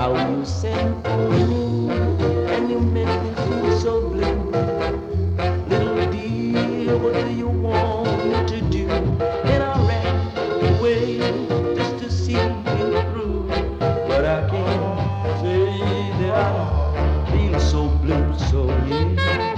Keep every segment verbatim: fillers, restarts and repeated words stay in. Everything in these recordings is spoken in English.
How you send for me and you make me feel so blue. Little dear, what do you want me to do? And I ran away just to see you through. But I can't say that I feel so blue, so yeah.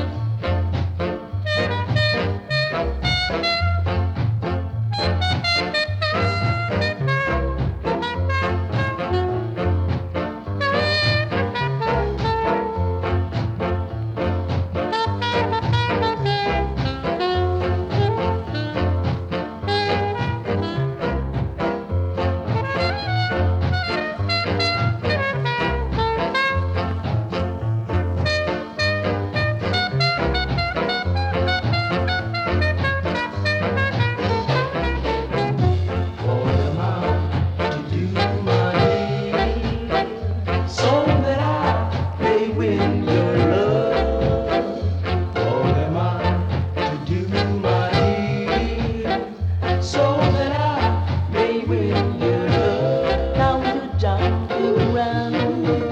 So that I may win your love. What am I to do, my dear? So that I may win your love. Now you're jumping around